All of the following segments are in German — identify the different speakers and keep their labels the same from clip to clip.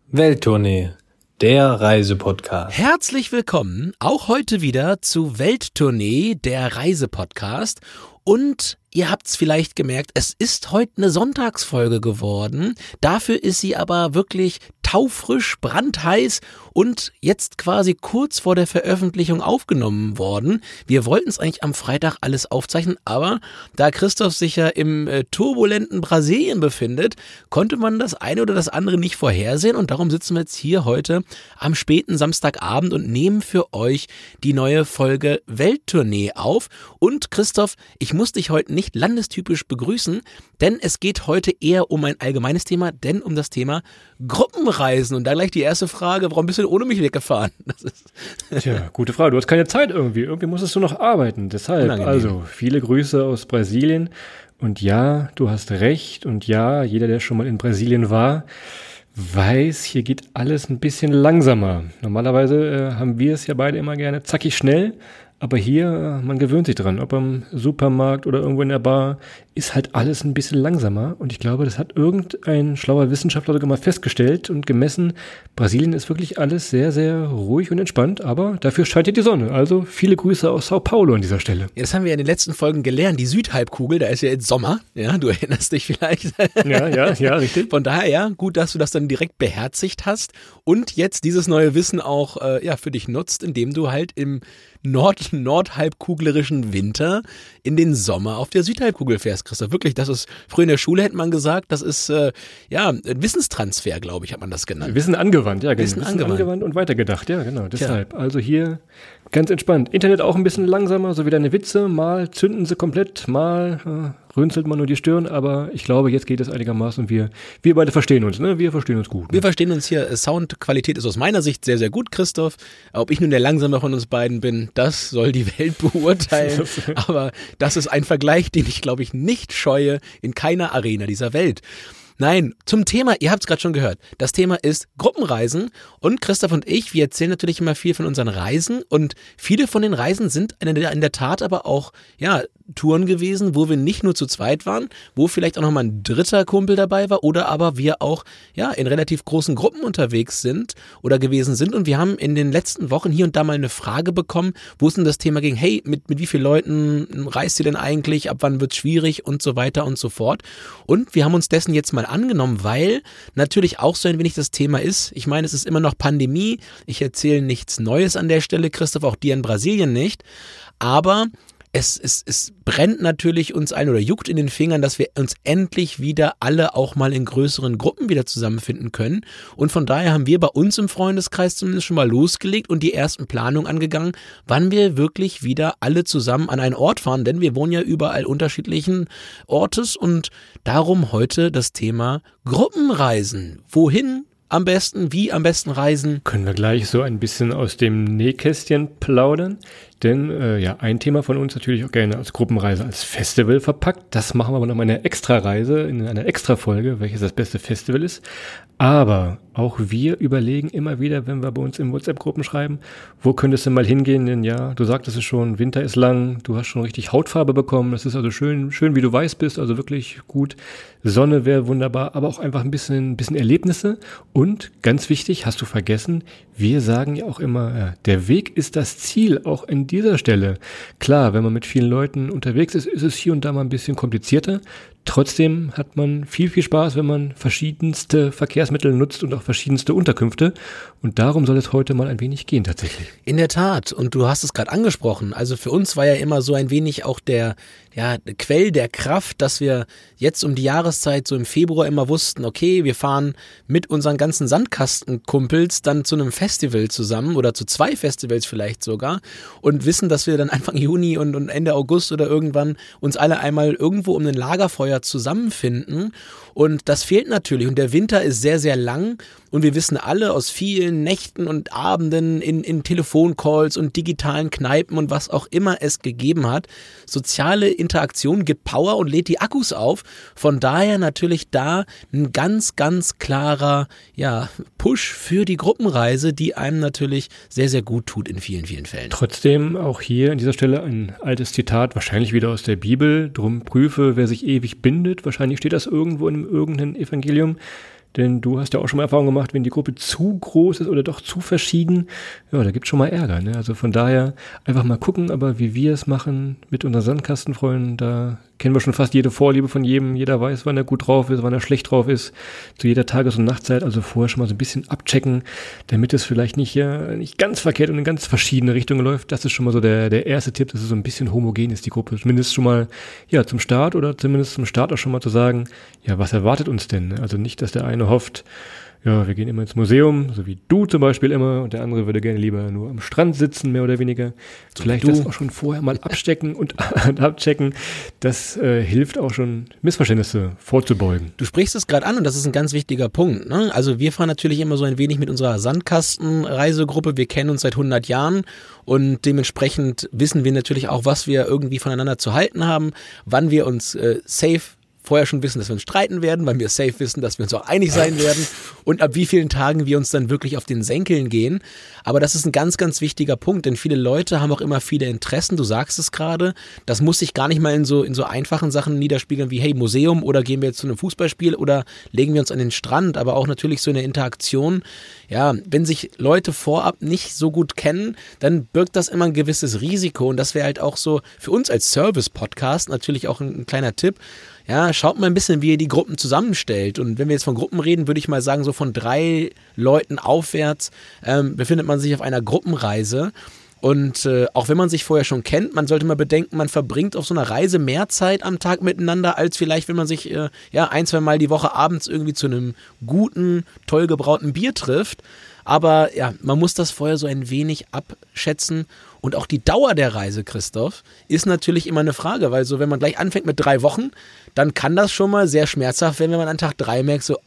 Speaker 1: Welttournee, der Reisepodcast.
Speaker 2: Herzlich willkommen, auch heute wieder zu Welttournee, der Reisepodcast. Und ihr habt's vielleicht gemerkt, es ist heute eine Sonntagsfolge geworden. Dafür ist sie aber wirklich taufrisch, brandheiß und jetzt quasi kurz vor der Veröffentlichung aufgenommen worden. Wir wollten es eigentlich am Freitag alles aufzeichnen, aber da Christoph sich ja im turbulenten Brasilien befindet, konnte man das eine oder das andere nicht vorhersehen und darum sitzen wir jetzt hier heute am späten Samstagabend und nehmen für euch die neue Folge Welttournee auf. Und Christoph, ich muss dich heute nicht landestypisch begrüßen, denn es geht heute eher um ein allgemeines Thema, denn um das Thema Gruppenreisen. Und da gleich die erste Frage, warum bist du denn ohne mich weggefahren?
Speaker 3: Tja, gute Frage. Du hast keine Zeit irgendwie. Irgendwie musstest du noch arbeiten. Deshalb,
Speaker 2: Unangenehm.
Speaker 3: Also viele Grüße aus Brasilien. Und ja, du hast recht. Und ja, jeder, der schon mal in Brasilien war, weiß, hier geht alles ein bisschen langsamer. Normalerweise haben wir es ja beide immer gerne zackig schnell. Aber hier, man gewöhnt sich dran, ob am Supermarkt oder irgendwo in der Bar, ist halt alles ein bisschen langsamer. Und ich glaube, das hat irgendein schlauer Wissenschaftler sogar mal festgestellt und gemessen. Brasilien ist wirklich alles sehr, sehr ruhig und entspannt, aber dafür scheint hier die Sonne. Also viele Grüße aus Sao Paulo an dieser Stelle.
Speaker 2: Ja, das haben wir ja in den letzten Folgen gelernt. Die Südhalbkugel, da ist ja jetzt Sommer. Ja, du erinnerst dich vielleicht.
Speaker 3: Ja, richtig.
Speaker 2: Von daher, ja, gut, dass du das dann direkt beherzigt hast und jetzt dieses neue Wissen auch für dich nutzt, indem du halt im nordhalbkuglerischen Winter in den Sommer auf der Südhalbkugel fährst, Christoph. Wirklich, das ist, früher in der Schule hätte man gesagt, das ist, ein Wissenstransfer, glaube ich, hat man das genannt.
Speaker 3: Wissen angewandt, ja, genau.
Speaker 2: Wissen angewandt
Speaker 3: und weitergedacht, ja, genau. Deshalb, also hier ganz entspannt. Internet auch ein bisschen langsamer, so wie deine Witze. Mal zünden sie komplett, mal rünzelt man nur die Stirn, aber ich glaube, jetzt geht es einigermaßen und wir beide verstehen uns, ne? Wir verstehen uns gut.
Speaker 2: Wir verstehen uns hier. Soundqualität ist aus meiner Sicht sehr, sehr gut, Christoph. Ob ich nun der Langsame von uns beiden bin, das soll die Welt beurteilen. Aber das ist ein Vergleich, den ich, glaube ich, nicht scheue in keiner Arena dieser Welt. Nein, zum Thema, ihr habt es gerade schon gehört, das Thema ist Gruppenreisen und Christoph und ich, wir erzählen natürlich immer viel von unseren Reisen und viele von den Reisen sind in der Tat aber auch, ja, Touren gewesen, wo wir nicht nur zu zweit waren, wo vielleicht auch nochmal ein dritter Kumpel dabei war oder aber wir auch, ja, in relativ großen Gruppen unterwegs sind oder gewesen sind und wir haben in den letzten Wochen hier und da mal eine Frage bekommen, wo es um das Thema ging, hey, mit wie vielen Leuten reist ihr denn eigentlich, ab wann wird's schwierig und so weiter und so fort und wir haben uns dessen jetzt mal angenommen, weil natürlich auch so ein wenig das Thema ist. Ich meine, es ist immer noch Pandemie. Ich erzähle nichts Neues an der Stelle, Christoph, auch dir in Brasilien nicht. Aber es brennt natürlich uns ein oder juckt in den Fingern, dass wir uns endlich wieder alle auch mal in größeren Gruppen wieder zusammenfinden können. Und von daher haben wir bei uns im Freundeskreis zumindest schon mal losgelegt und die ersten Planungen angegangen, wann wir wirklich wieder alle zusammen an einen Ort fahren. Denn wir wohnen ja überall unterschiedlichen Ortes und darum heute das Thema Gruppenreisen. Wohin am besten, wie am besten reisen?
Speaker 3: Können wir gleich so ein bisschen aus dem Nähkästchen plaudern? Denn ein Thema von uns natürlich auch gerne als Gruppenreise, als Festival verpackt. Das machen wir aber noch mal in einer Extra-Reise, in einer Extra-Folge, welches das beste Festival ist. Aber auch wir überlegen immer wieder, wenn wir bei uns in WhatsApp-Gruppen schreiben, wo könntest du mal hingehen? Denn ja, du sagtest es schon, Winter ist lang, du hast schon richtig Hautfarbe bekommen. Das ist also schön, wie du weiß bist, also wirklich gut. Sonne wäre wunderbar, aber auch einfach ein bisschen Erlebnisse. Und ganz wichtig, hast du vergessen, wir sagen ja auch immer, der Weg ist das Ziel, auch in dieser Stelle. Klar, wenn man mit vielen Leuten unterwegs ist, ist es hier und da mal ein bisschen komplizierter. Trotzdem hat man viel Spaß, wenn man verschiedenste Verkehrsmittel nutzt und auch verschiedenste Unterkünfte. Und darum soll es heute mal ein wenig gehen tatsächlich.
Speaker 2: In der Tat. Und du hast es gerade angesprochen. Also für uns war ja immer so ein wenig auch der Quell der Kraft, dass wir jetzt um die Jahreszeit so im Februar immer wussten, okay, wir fahren mit unseren ganzen Sandkastenkumpels dann zu einem Festival zusammen oder zu 2 Festivals vielleicht sogar und wissen, dass wir dann Anfang Juni und Ende August oder irgendwann uns alle einmal irgendwo um ein Lagerfeuer zusammenfinden. Und das fehlt natürlich. Und der Winter ist sehr, sehr lang. Und wir wissen alle aus vielen Nächten und Abenden in Telefoncalls und digitalen Kneipen und was auch immer es gegeben hat. Soziale Interaktion gibt Power und lädt die Akkus auf. Von daher natürlich da ein ganz, ganz klarer Push für die Gruppenreise, die einem natürlich sehr, sehr gut tut in vielen, vielen Fällen.
Speaker 3: Trotzdem auch hier an dieser Stelle ein altes Zitat, wahrscheinlich wieder aus der Bibel. Drum prüfe, wer sich ewig bindet. Wahrscheinlich steht das irgendwo in irgendeinem Evangelium. Denn du hast ja auch schon mal Erfahrung gemacht, wenn die Gruppe zu groß ist oder doch zu verschieden, ja, da gibt's schon mal Ärger. Ne? Also von daher einfach mal gucken, aber wie wir es machen mit unseren Sandkastenfreunden, da kennen wir schon fast jede Vorliebe von jedem. Jeder weiß, wann er gut drauf ist, wann er schlecht drauf ist, zu jeder Tages- und Nachtzeit. Also vorher schon mal so ein bisschen abchecken, damit es vielleicht nicht ganz verkehrt und in ganz verschiedene Richtungen läuft. Das ist schon mal so der erste Tipp, dass es so ein bisschen homogen ist, die Gruppe. Zumindest schon mal ja zum Start oder zumindest zum Start auch schon mal zu sagen, ja, was erwartet uns denn? Also nicht, dass der eine hofft, ja, wir gehen immer ins Museum, so wie du zum Beispiel immer, und der andere würde gerne lieber nur am Strand sitzen, mehr oder weniger. So vielleicht das auch schon vorher mal abstecken und abchecken. Das hilft auch schon, Missverständnisse vorzubeugen.
Speaker 2: Du sprichst es gerade an und das ist ein ganz wichtiger Punkt. Ne? Also wir fahren natürlich immer so ein wenig mit unserer Sandkastenreisegruppe. Wir kennen uns seit 100 Jahren und dementsprechend wissen wir natürlich auch, was wir irgendwie voneinander zu halten haben, wann wir uns safe vorher schon wissen, dass wir uns streiten werden, weil wir safe wissen, dass wir uns auch einig sein werden und ab wie vielen Tagen wir uns dann wirklich auf den Senkeln gehen. Aber das ist ein ganz, ganz wichtiger Punkt, denn viele Leute haben auch immer viele Interessen, du sagst es gerade, das muss sich gar nicht mal in so einfachen Sachen niederspiegeln wie, hey, Museum oder gehen wir jetzt zu einem Fußballspiel oder legen wir uns an den Strand, aber auch natürlich so eine Interaktion. Ja, wenn sich Leute vorab nicht so gut kennen, dann birgt das immer ein gewisses Risiko und das wäre halt auch so für uns als Service-Podcast natürlich auch ein kleiner Tipp. Ja, schaut mal ein bisschen, wie ihr die Gruppen zusammenstellt. Und wenn wir jetzt von Gruppen reden, würde ich mal sagen, so von 3 Leuten aufwärts befindet man sich auf einer Gruppenreise. Und auch wenn man sich vorher schon kennt, man sollte mal bedenken, man verbringt auf so einer Reise mehr Zeit am Tag miteinander, als vielleicht, wenn man sich 1-2 Mal die Woche abends irgendwie zu einem guten, toll gebrauten Bier trifft. Aber ja, man muss das vorher so ein wenig abschätzen. Und auch die Dauer der Reise, Christoph, ist natürlich immer eine Frage, weil so, wenn man gleich anfängt mit 3 Wochen, dann kann das schon mal sehr schmerzhaft werden, wenn man an Tag 3 merkt, so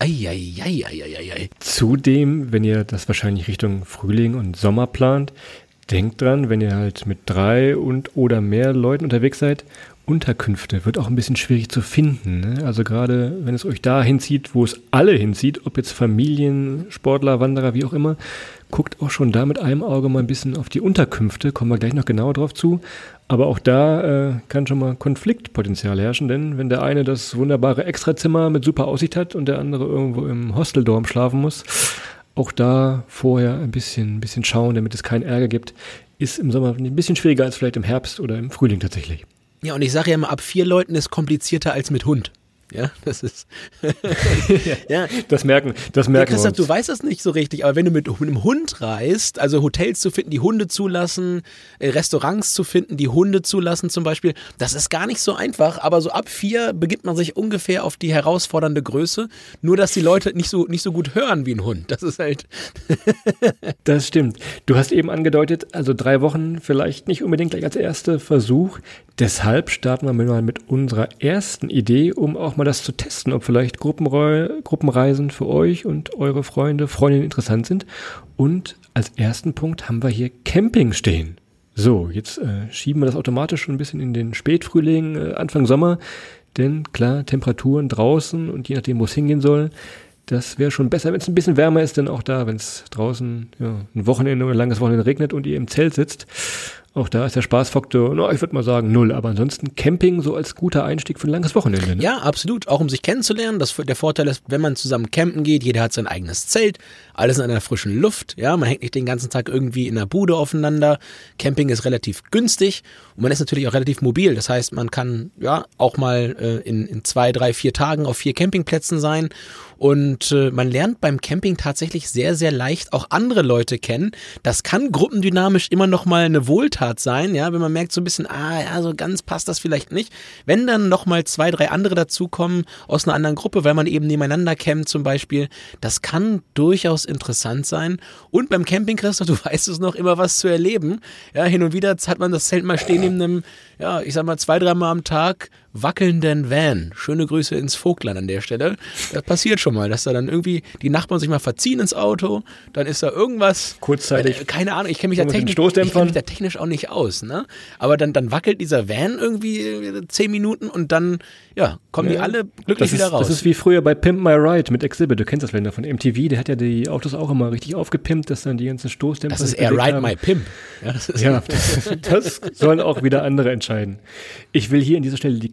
Speaker 2: ei.
Speaker 3: Zudem, wenn ihr das wahrscheinlich Richtung Frühling und Sommer plant, denkt dran, wenn ihr halt mit 3 oder mehr Leuten unterwegs seid, Unterkünfte wird auch ein bisschen schwierig zu finden. Ne? Also gerade, wenn es euch da hinzieht, wo es alle hinzieht, ob jetzt Familien, Sportler, Wanderer, wie auch immer, guckt auch schon da mit einem Auge mal ein bisschen auf die Unterkünfte, kommen wir gleich noch genauer drauf zu. Aber auch da kann schon mal Konfliktpotenzial herrschen, denn wenn der eine das wunderbare Extrazimmer mit super Aussicht hat und der andere irgendwo im Hosteldorm schlafen muss, auch da vorher ein bisschen schauen, damit es keinen Ärger gibt, ist im Sommer ein bisschen schwieriger als vielleicht im Herbst oder im Frühling tatsächlich.
Speaker 2: Ja, und ich sage ja immer, ab 4 Leuten ist komplizierter als mit Hund. Ja, das ist.
Speaker 3: Ja. Das merken
Speaker 2: ja, Christoph, du weißt das nicht so richtig, aber wenn du mit einem Hund reist, also Hotels zu finden, die Hunde zulassen, Restaurants zu finden, die Hunde zulassen zum Beispiel, das ist gar nicht so einfach, aber so ab 4 begibt man sich ungefähr auf die herausfordernde Größe, nur dass die Leute nicht so gut hören wie ein Hund. Das ist halt.
Speaker 3: Das stimmt. Du hast eben angedeutet, also 3 Wochen vielleicht nicht unbedingt gleich als erster Versuch. Deshalb starten wir mal mit unserer ersten Idee, um auch mal das zu testen, ob vielleicht Gruppenreisen für euch und eure Freundinnen interessant sind. Und als ersten Punkt haben wir hier Camping stehen. So, jetzt schieben wir das automatisch schon ein bisschen in den Spätfrühling, Anfang Sommer. Denn klar, Temperaturen draußen und je nachdem, wo es hingehen soll, das wäre schon besser, wenn es ein bisschen wärmer ist, denn auch da, wenn es draußen ein Wochenende oder ein langes Wochenende regnet und ihr im Zelt sitzt, auch da ist der Spaßfaktor, ich würde mal sagen 0, aber ansonsten Camping so als guter Einstieg für ein langes Wochenende. Ne?
Speaker 2: Ja, absolut, auch um sich kennenzulernen. Der Vorteil ist, wenn man zusammen campen geht, jeder hat sein eigenes Zelt, alles in einer frischen Luft, ja, man hängt nicht den ganzen Tag irgendwie in der Bude aufeinander. Camping ist relativ günstig und man ist natürlich auch relativ mobil, das heißt, man kann ja auch mal in 2, 3, 4 Tagen auf 4 Campingplätzen sein. Und man lernt beim Camping tatsächlich sehr, sehr leicht auch andere Leute kennen. Das kann gruppendynamisch immer noch mal eine Wohltat sein, ja, wenn man merkt so ein bisschen, so ganz passt das vielleicht nicht. Wenn dann noch mal 2, 3 andere dazukommen aus einer anderen Gruppe, weil man eben nebeneinander campt zum Beispiel, das kann durchaus interessant sein. Und beim Camping, Christoph, du weißt es noch, immer was zu erleben. Ja, hin und wieder hat man das Zelt mal stehen neben einem, ja, ich sag mal 2, 3 Mal am Tag wackelnden Van. Schöne Grüße ins Vogtland an der Stelle. Das passiert schon mal, dass da dann irgendwie die Nachbarn sich mal verziehen ins Auto, dann ist da irgendwas.
Speaker 3: Kurzzeitig.
Speaker 2: Keine Ahnung, ich kenne mich da technisch auch nicht aus, ne? Aber dann wackelt dieser Van irgendwie 10 Minuten und dann, ja, kommen die alle glücklich wieder raus.
Speaker 3: Das ist wie früher bei Pimp My Ride mit Exhibit. Du kennst das Länder von MTV, der hat ja die Autos auch immer richtig aufgepimpt, dass dann die ganzen Stoßdämpfer.
Speaker 2: Das ist eher Ride My Pimp.
Speaker 3: Ja, das sollen auch wieder andere entscheiden. Ich will hier an dieser Stelle die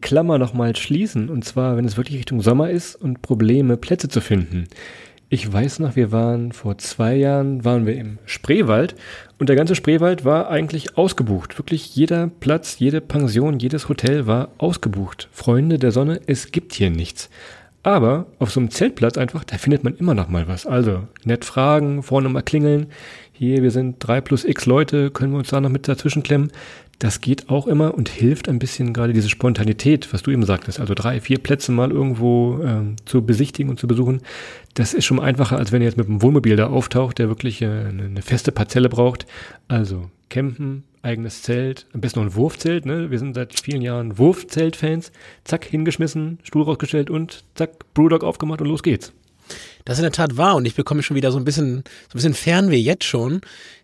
Speaker 3: Klammer nochmal schließen. Und zwar, wenn es wirklich Richtung Sommer ist und Probleme, Plätze zu finden. Ich weiß noch, vor 2 Jahren waren wir im Spreewald und der ganze Spreewald war eigentlich ausgebucht. Wirklich jeder Platz, jede Pension, jedes Hotel war ausgebucht. Freunde der Sonne, es gibt hier nichts. Aber auf so einem Zeltplatz einfach, da findet man immer noch mal was. Also nett fragen, vorne mal klingeln. Hier, wir sind 3 plus x Leute, können wir uns da noch mit dazwischen klemmen? Das geht auch immer und hilft ein bisschen gerade diese Spontanität, was du eben sagtest. Also 3, 4 Plätze mal irgendwo zu besichtigen und zu besuchen. Das ist schon einfacher, als wenn ihr jetzt mit einem Wohnmobil da auftaucht, der wirklich eine feste Parzelle braucht. Also campen, eigenes Zelt, am besten noch ein Wurfzelt. Ne? Wir sind seit vielen Jahren Wurfzelt-Fans. Zack, hingeschmissen, Stuhl rausgestellt und zack, Brewdog aufgemacht und los geht's.
Speaker 2: Das ist in der Tat wahr und ich bekomme schon wieder so ein bisschen Fernweh jetzt schon.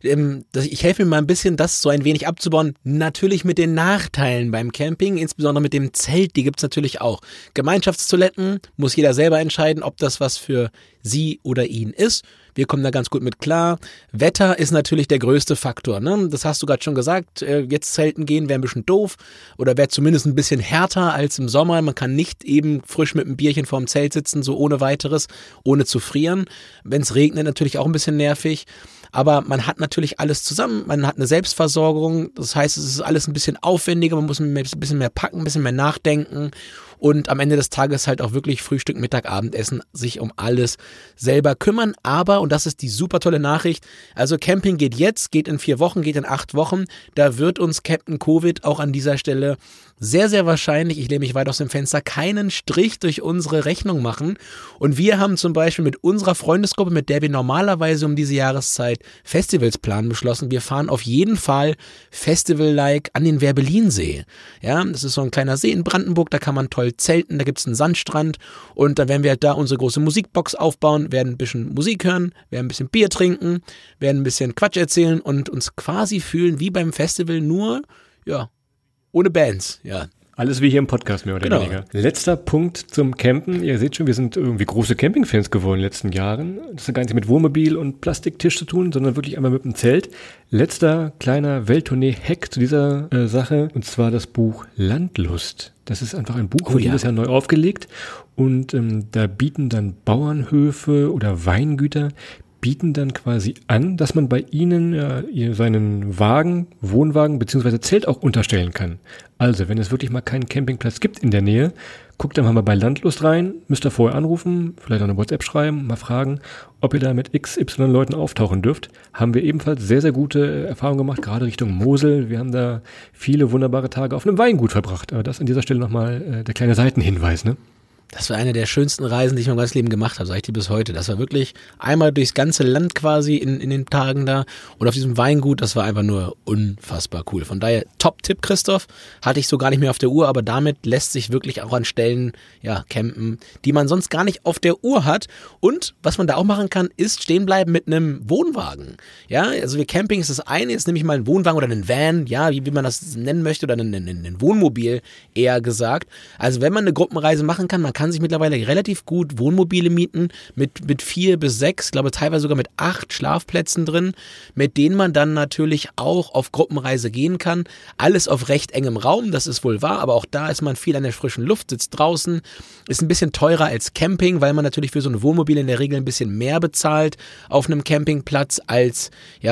Speaker 2: Ich helfe mir mal ein bisschen, das so ein wenig abzubauen. Natürlich mit den Nachteilen beim Camping, insbesondere mit dem Zelt, die gibt's natürlich auch. Gemeinschaftstoiletten muss jeder selber entscheiden, ob das was für sie oder ihn ist. Wir kommen da ganz gut mit klar. Wetter ist natürlich der größte Faktor, ne? Das hast du gerade schon gesagt. Jetzt zelten gehen wäre ein bisschen doof oder wäre zumindest ein bisschen härter als im Sommer. Man kann nicht eben frisch mit einem Bierchen vorm Zelt sitzen, so ohne weiteres, ohne zu frieren. Wenn es regnet, natürlich auch ein bisschen nervig. Aber man hat natürlich alles zusammen, man hat eine Selbstversorgung, das heißt, es ist alles ein bisschen aufwendiger, man muss ein bisschen mehr packen, ein bisschen mehr nachdenken und am Ende des Tages halt auch wirklich Frühstück, Mittag, Abendessen, sich um alles selber kümmern. Aber, und das ist die super tolle Nachricht, also Camping geht jetzt, geht in 4 Wochen, geht in 8 Wochen, da wird uns Captain Covid auch an dieser Stelle sehr, sehr wahrscheinlich, ich lehne mich weit aus dem Fenster, keinen Strich durch unsere Rechnung machen. Und wir haben zum Beispiel mit unserer Freundesgruppe, mit der wir normalerweise um diese Jahreszeit Festivals planen, beschlossen, wir fahren auf jeden Fall Festival-like an den Werbellinsee. Ja, das ist so ein kleiner See in Brandenburg, da kann man toll zelten, da gibt's einen Sandstrand und dann werden wir halt da unsere große Musikbox aufbauen, werden ein bisschen Musik hören, werden ein bisschen Bier trinken, werden ein bisschen Quatsch erzählen und uns quasi fühlen wie beim Festival, nur, ja, ohne Bands, ja.
Speaker 3: Alles wie hier im Podcast, mehr oder weniger. Letzter Punkt zum Campen. Ihr seht schon, wir sind irgendwie große Campingfans geworden in den letzten Jahren. Das hat gar nichts mit Wohnmobil und Plastiktisch zu tun, sondern wirklich einmal mit dem Zelt. Letzter kleiner Welttournee-Hack zu dieser Sache, und zwar das Buch Landlust. Das ist einfach ein Buch, jedes Jahr neu aufgelegt. Und da bieten dann Bauernhöfe oder Weingüter bieten dann quasi an, dass man bei ihnen seinen Wohnwagen bzw. Zelt auch unterstellen kann. Also, wenn es wirklich mal keinen Campingplatz gibt in der Nähe, guckt dann mal bei Landlust rein, müsst ihr vorher anrufen, vielleicht auch eine WhatsApp schreiben, mal fragen, ob ihr da mit XY Leuten auftauchen dürft. Haben wir ebenfalls sehr, sehr gute Erfahrungen gemacht, gerade Richtung Mosel. Wir haben da viele wunderbare Tage auf einem Weingut verbracht. Aber das an dieser Stelle nochmal der kleine Seitenhinweis, ne?
Speaker 2: Das war eine der schönsten Reisen, die ich mein ganzes Leben gemacht habe, sage ich dir bis heute. Das war wirklich einmal durchs ganze Land quasi in den Tagen da und auf diesem Weingut, das war einfach nur unfassbar cool. Von daher Top-Tipp, Christoph, hatte ich so gar nicht mehr auf der Uhr, aber damit lässt sich wirklich auch an Stellen campen, die man sonst gar nicht auf der Uhr hat. Und was man da auch machen kann, ist stehen bleiben mit einem Wohnwagen. Ja, also Camping ist das eine, jetzt nehme ich mal einen Wohnwagen oder einen Van, ja, wie man das nennen möchte, oder ein Wohnmobil eher gesagt. Also wenn man eine Gruppenreise machen kann, man kann sich mittlerweile relativ gut Wohnmobile mieten mit 4 bis 6, glaube teilweise sogar mit 8 Schlafplätzen drin, mit denen man dann natürlich auch auf Gruppenreise gehen kann. Alles auf recht engem Raum, das ist wohl wahr, aber auch da ist man viel an der frischen Luft, sitzt draußen, ist ein bisschen teurer als Camping, weil man natürlich für so ein Wohnmobil in der Regel ein bisschen mehr bezahlt auf einem Campingplatz als mit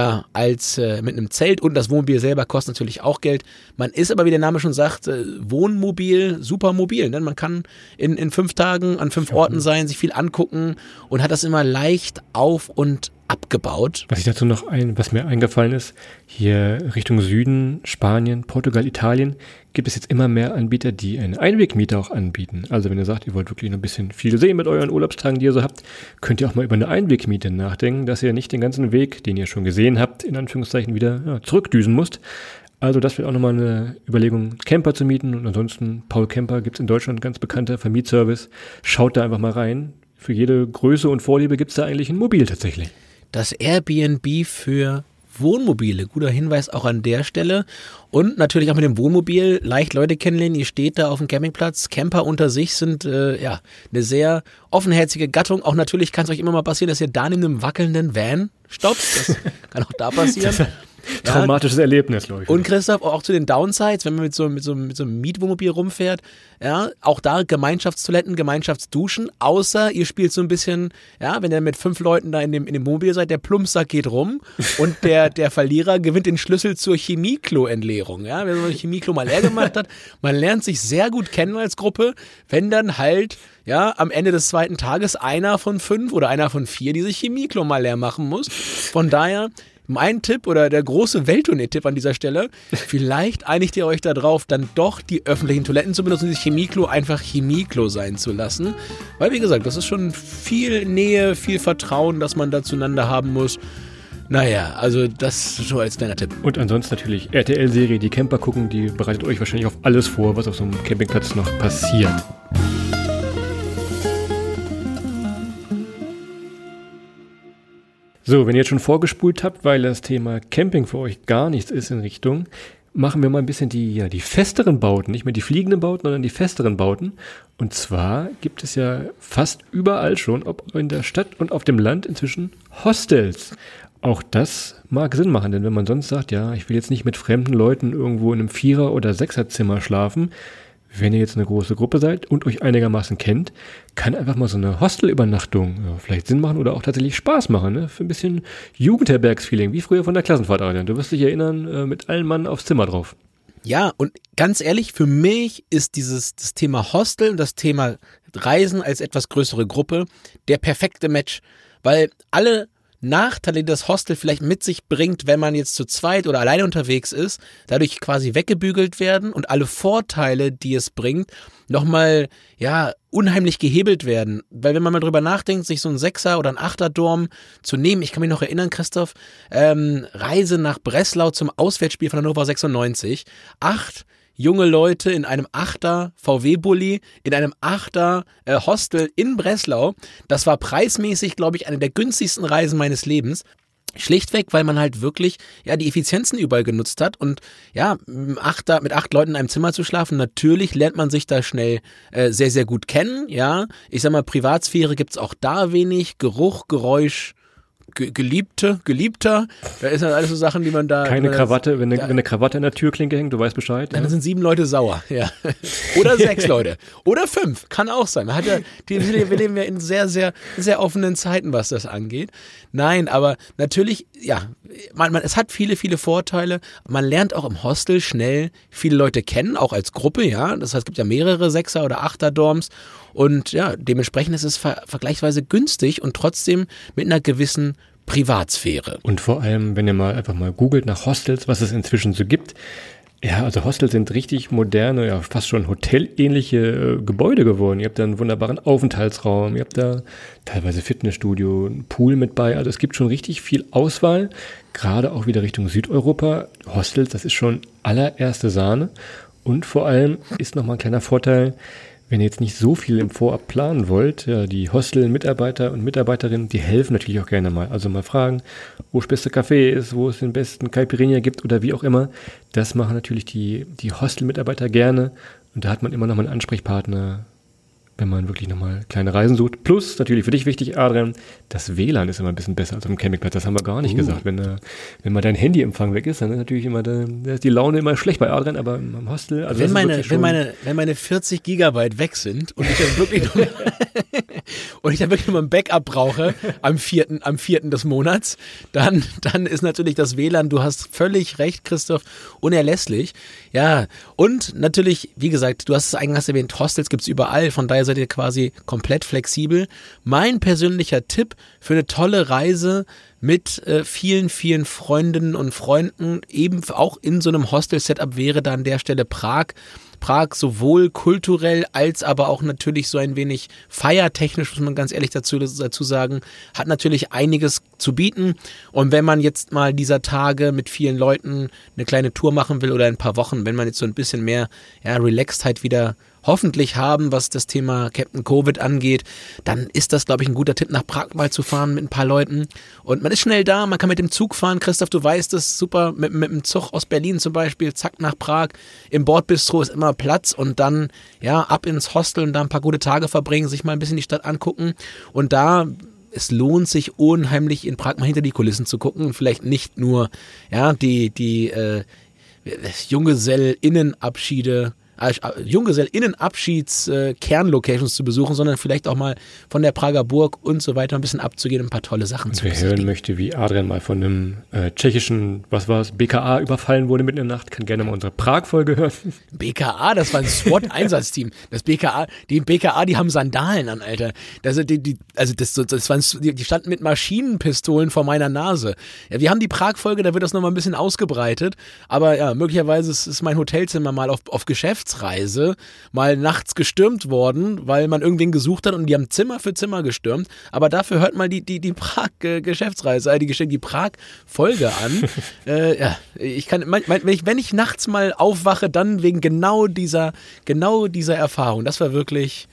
Speaker 2: einem Zelt, und das Wohnmobil selber kostet natürlich auch Geld. Man ist aber, wie der Name schon sagt, Wohnmobil, super mobil, denn man kann in 5 Tagen an 5 Orten sein, sich viel angucken und hat das immer leicht auf- und abgebaut.
Speaker 3: Was mir eingefallen ist, hier Richtung Süden, Spanien, Portugal, Italien, gibt es jetzt immer mehr Anbieter, die eine Einwegmiete auch anbieten. Also wenn ihr sagt, ihr wollt wirklich noch ein bisschen viel sehen mit euren Urlaubstagen, die ihr so habt, könnt ihr auch mal über eine Einwegmiete nachdenken, dass ihr nicht den ganzen Weg, den ihr schon gesehen habt, in Anführungszeichen wieder zurückdüsen müsst. Also das wird auch nochmal eine Überlegung, Camper zu mieten. Und ansonsten, Paul Camper gibt es in Deutschland, ganz bekannter Vermietservice. Schaut da einfach mal rein. Für jede Größe und Vorliebe gibt es da eigentlich ein Mobil tatsächlich.
Speaker 2: Das Airbnb für Wohnmobile, guter Hinweis auch an der Stelle. Und natürlich auch mit dem Wohnmobil leicht Leute kennenlernen. Ihr steht da auf dem Campingplatz. Camper unter sich sind eine sehr offenherzige Gattung. Auch natürlich kann es euch immer mal passieren, dass ihr da in einem wackelnden Van stoppt. Das kann auch da passieren.
Speaker 3: Traumatisches Erlebnis, glaube ich.
Speaker 2: Und Christoph, auch zu den Downsides, wenn man mit so einem Mietwohnmobil rumfährt, ja, auch da Gemeinschaftstoiletten, Gemeinschaftsduschen, außer ihr spielt so ein bisschen, ja, wenn ihr mit 5 Leuten da in dem Wohnmobil seid, der Plumpsack geht rum und der Verlierer gewinnt den Schlüssel zur Chemieklo-Entleerung, ja, wenn man ein Chemieklo mal leer gemacht hat, man lernt sich sehr gut kennen als Gruppe, wenn dann halt, ja, am Ende des 2. Tages einer von 5 oder einer von 4 diese Chemieklo mal leer machen muss. Von daher, mein Tipp oder der große Welttournee-Tipp an dieser Stelle, vielleicht einigt ihr euch da drauf, dann doch die öffentlichen Toiletten zu benutzen, dieses Chemieklo einfach Chemieklo sein zu lassen. Weil, wie gesagt, das ist schon viel Nähe, viel Vertrauen, das man da zueinander haben muss. Naja, also das so als kleiner Tipp.
Speaker 3: Und ansonsten natürlich RTL-Serie, die Camper gucken, die bereitet euch wahrscheinlich auf alles vor, was auf so einem Campingplatz noch passiert. So, wenn ihr jetzt schon vorgespult habt, weil das Thema Camping für euch gar nichts ist in Richtung, machen wir mal ein bisschen die festeren Bauten, nicht mehr die fliegenden Bauten, sondern die festeren Bauten. Und zwar gibt es ja fast überall schon, ob in der Stadt und auf dem Land, inzwischen Hostels. Auch das mag Sinn machen, denn wenn man sonst sagt, ja, ich will jetzt nicht mit fremden Leuten irgendwo in einem 4er- oder 6er-Zimmer schlafen, wenn ihr jetzt eine große Gruppe seid und euch einigermaßen kennt, kann einfach mal so eine Hostelübernachtung vielleicht Sinn machen oder auch tatsächlich Spaß machen, ne? Für ein bisschen Jugendherbergsfeeling, wie früher von der Klassenfahrt, Adrian. Du wirst dich erinnern, mit allen Mann aufs Zimmer drauf.
Speaker 2: Ja, und ganz ehrlich, für mich ist das Thema Hostel und das Thema Reisen als etwas größere Gruppe der perfekte Match, weil alle Nachteile, die das Hostel vielleicht mit sich bringt, wenn man jetzt zu zweit oder alleine unterwegs ist, dadurch quasi weggebügelt werden und alle Vorteile, die es bringt, nochmal, ja, unheimlich gehebelt werden. Weil wenn man mal drüber nachdenkt, sich so ein 6er oder ein 8er Dorm zu nehmen, ich kann mich noch erinnern, Christoph, Reise nach Breslau zum Auswärtsspiel von Hannover 96, 8 junge Leute in einem 8er VW-Bulli, in einem 8er Hostel in Breslau. Das war preismäßig, glaube ich, eine der günstigsten Reisen meines Lebens. Schlichtweg, weil man halt wirklich ja die Effizienzen überall genutzt hat und ja, mit 8 Leuten in einem Zimmer zu schlafen, natürlich lernt man sich da schnell sehr, sehr gut kennen, ja. Ich sag mal, Privatsphäre gibt's auch da wenig, Geruch, Geräusch, Geliebter, da ist halt alles so Sachen, die man da...
Speaker 3: Keine Krawatte, wenn eine Krawatte in der Türklinke hängt, du weißt Bescheid.
Speaker 2: Dann sind 7 Leute sauer, ja. Oder 6 Leute. Oder 5, kann auch sein. Man hat ja, wir leben ja in sehr, sehr, sehr offenen Zeiten, was das angeht. Nein, aber natürlich, ja, es hat viele, viele Vorteile. Man lernt auch im Hostel schnell viele Leute kennen, auch als Gruppe, ja. Das heißt, es gibt ja mehrere 6er oder 8er Dorms. Und ja, dementsprechend ist es vergleichsweise günstig und trotzdem mit einer gewissen Privatsphäre.
Speaker 3: Und vor allem, wenn ihr mal einfach mal googelt nach Hostels, was es inzwischen so gibt. Ja, also Hostels sind richtig moderne, ja fast schon hotelähnliche Gebäude geworden. Ihr habt da einen wunderbaren Aufenthaltsraum, ihr habt da teilweise Fitnessstudio, einen Pool mit bei. Also es gibt schon richtig viel Auswahl, gerade auch wieder Richtung Südeuropa. Hostels, das ist schon allererste Sahne. Und vor allem ist nochmal ein kleiner Vorteil, wenn ihr jetzt nicht so viel im Vorab planen wollt, ja, die Hostel-Mitarbeiter und Mitarbeiterinnen, die helfen natürlich auch gerne mal. Also mal fragen, wo das beste Café ist, wo es den besten Caipirinha gibt oder wie auch immer. Das machen natürlich die Hostel-Mitarbeiter gerne. Und da hat man immer noch mal einen Ansprechpartner, wenn man wirklich nochmal kleine Reisen sucht. Plus, natürlich für dich wichtig, Adrian, das WLAN ist immer ein bisschen besser als am Campingplatz. Das haben wir gar nicht gesagt. Wenn mal dein Handyempfang weg ist, dann ist natürlich immer da ist die Laune immer schlecht bei Adrian, aber im Hostel... Also
Speaker 2: wenn meine 40 Gigabyte weg sind und ich dann wirklich nur ein Backup brauche am 4. des Monats, dann ist natürlich das WLAN, du hast völlig recht, Christoph, unerlässlich. Ja, und natürlich, wie gesagt, du hast es eingangs erwähnt, Hostels gibt's überall, von daher seid ihr quasi komplett flexibel. Mein persönlicher Tipp für eine tolle Reise mit vielen, vielen Freundinnen und Freunden, eben auch in so einem Hostel-Setup wäre da an der Stelle Prag. Prag sowohl kulturell als aber auch natürlich so ein wenig feiertechnisch, muss man ganz ehrlich dazu sagen, hat natürlich einiges zu bieten. Und wenn man jetzt mal dieser Tage mit vielen Leuten eine kleine Tour machen will oder ein paar Wochen, wenn man jetzt so ein bisschen mehr Relaxedheit wieder hoffentlich haben, was das Thema Captain Covid angeht, dann ist das, glaube ich, ein guter Tipp, nach Prag mal zu fahren mit ein paar Leuten. Und man ist schnell da, man kann mit dem Zug fahren. Christoph, du weißt es, super, mit dem Zug aus Berlin zum Beispiel, zack, nach Prag. Im Bordbistro ist immer Platz und dann, ja, ab ins Hostel und da ein paar gute Tage verbringen, sich mal ein bisschen die Stadt angucken. Und da es lohnt sich unheimlich in Prag mal hinter die Kulissen zu gucken und vielleicht nicht nur die Junggesellinnenabschieds-Kernlocations zu besuchen, sondern vielleicht auch mal von der Prager Burg und so weiter ein bisschen abzugehen und ein paar tolle Sachen zu besichtigen.
Speaker 3: Wer hören möchte, wie Adrian mal von einem tschechischen, BKA überfallen wurde mitten in der Nacht, kann gerne mal unsere Prag-Folge hören.
Speaker 2: BKA, das war ein SWAT-Einsatzteam. Die BKA, die haben Sandalen an, Alter. Die standen mit Maschinenpistolen vor meiner Nase. Ja, wir haben die Prag-Folge, da wird das nochmal ein bisschen ausgebreitet, aber ja, möglicherweise ist mein Hotelzimmer mal auf Geschäftsreise mal nachts gestürmt worden, weil man irgendwen gesucht hat und die haben Zimmer für Zimmer gestürmt. Aber dafür hört mal die Prag-Geschäftsreise, die Prag-Folge an. Ich kann, wenn ich nachts mal aufwache, dann wegen genau dieser Erfahrung. Das war wirklich...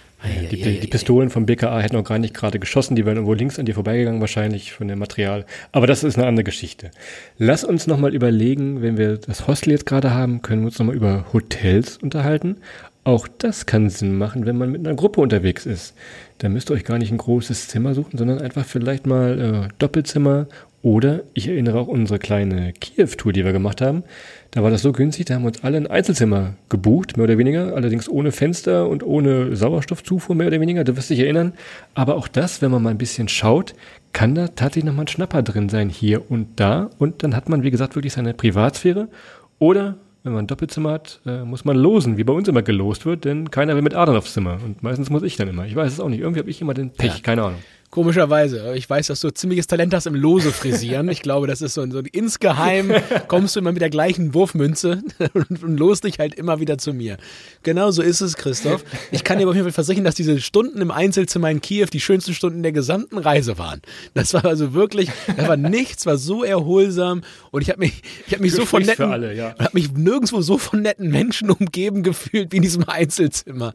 Speaker 3: Die Pistolen vom BKA hätten auch gar nicht gerade geschossen, die wären irgendwo links an dir vorbeigegangen wahrscheinlich von dem Material. Aber das ist eine andere Geschichte. Lass uns nochmal überlegen, wenn wir das Hostel jetzt gerade haben, können wir uns nochmal über Hotels unterhalten. Auch das kann Sinn machen, wenn man mit einer Gruppe unterwegs ist. Da müsst ihr euch gar nicht ein großes Zimmer suchen, sondern einfach vielleicht mal Doppelzimmer. Oder ich erinnere auch unsere kleine Kiew-Tour, die wir gemacht haben. Da war das so günstig, da haben wir uns alle ein Einzelzimmer gebucht, mehr oder weniger. Allerdings ohne Fenster und ohne Sauerstoffzufuhr, mehr oder weniger. Du wirst dich erinnern. Aber auch das, wenn man mal ein bisschen schaut, kann da tatsächlich nochmal ein Schnapper drin sein, hier und da. Und dann hat man, wie gesagt, wirklich seine Privatsphäre. Oder, wenn man ein Doppelzimmer hat, muss man losen, wie bei uns immer gelost wird. Denn keiner will mit Adern aufs Zimmer. Und meistens muss ich dann immer. Ich weiß es auch nicht. Irgendwie habe ich immer den Pech, keine Ahnung.
Speaker 2: Komischerweise. Ich weiß, dass du ziemliches Talent hast im Lose frisieren. Ich glaube, das ist so insgeheim kommst du immer mit der gleichen Wurfmünze und lost dich halt immer wieder zu mir. Genau so ist es, Christoph. Ich kann dir auf jeden Fall versichern, dass diese Stunden im Einzelzimmer in Kiew die schönsten Stunden der gesamten Reise waren. Das war also wirklich, war so erholsam und ich habe mich so von netten, habe mich nirgendwo so von netten Menschen umgeben gefühlt wie in diesem Einzelzimmer.